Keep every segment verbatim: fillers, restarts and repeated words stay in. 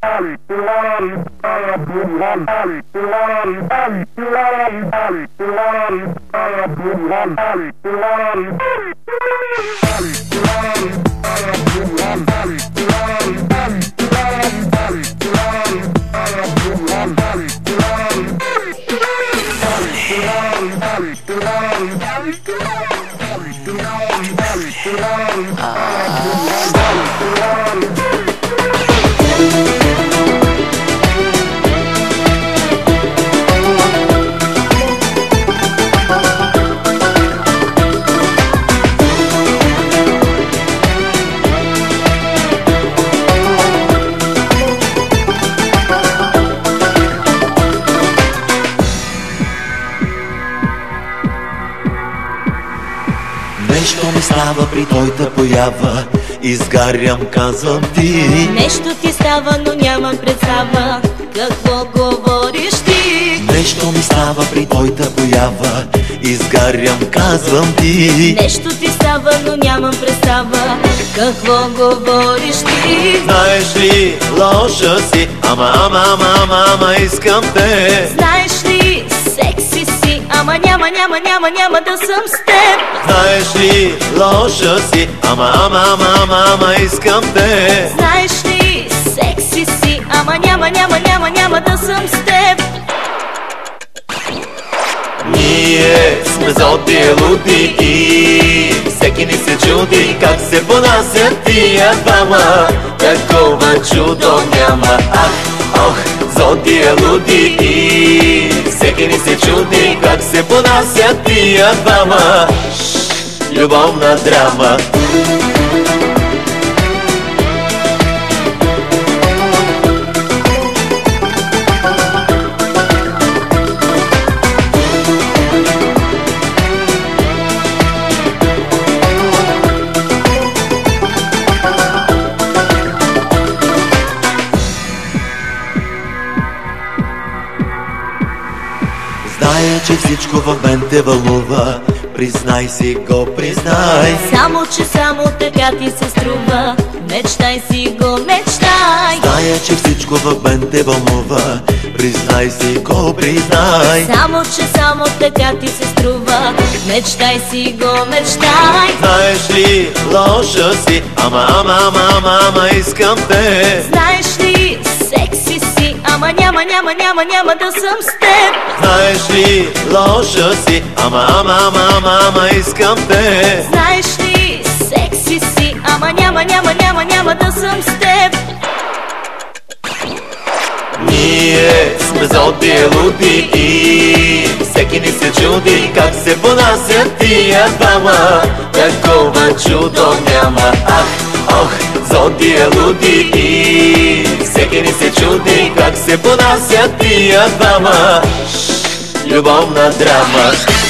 Нещо ми става при твоята поява, изгарям, казвам ти. Нещо ти става, но нямам представа какво говориш ти. Нещо ми става при твоята поява, изгарям, казвам ти. Нещо ти става, но нямам представа какво говориш ти. Знаеш ли, лоша си, ама, ама, ама, ама, ама искам те. Знаеш ли, секси си, ама няма, няма, няма, няма да съм с теб. Знаеш ли, лоша си, ама, ама, ама, ама, ама искам те. Знаеш ли, секси си, ама няма, няма, няма, няма да съм с теб. Ние сме злодии луди и всеки ни се чуди как се понасят тия двама. Такова чудо няма, ах, ох, злодии луди и всеки ни се чуди как се понасят тия двама. Любовна драма. Зная, че всичко в мен те вълнува, признай си го, признай. Само, че само така ти се струва, мечтай си го, мечтай. Зная, че всичко в мен те вълнува, признай си го, признай. Само, че само така ти се струва, мечтай си го, мечтай. Знаеш ли, лоша си, ама, ама, ама, ама, ама искам те. Знаеш ли, секси си, ама няма, няма, няма, няма да съм с теб. Знаеш ли, лоша си, ама, ама, ама, ама, ама искам те. Знаеш ли, секси си, ама няма, няма, няма, няма да съм с теб. Ние сме злодии луди и всеки ни се чуди как се понасят тия двама. Такова чудо няма, ах, ох, злодии луди и всеки ни се чуди как се понасят тия двама. Любовна драма.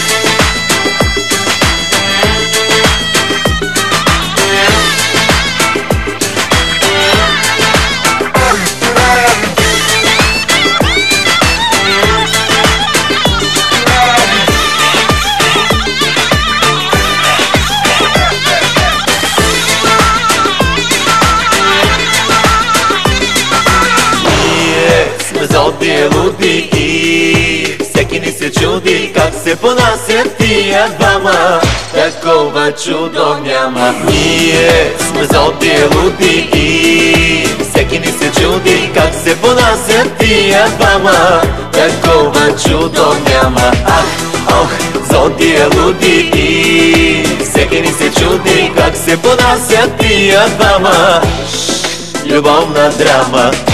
Злодии луди и всеки ни се чуди как се понасят тия двама. Такова чудо няма. Ние сме злодии луди и всеки ни се чуди как се понасят тия двама. Такова чудо няма, ах, ох, злодии луди и всеки ни се чуди как се понасят тия двама. Любовна драма.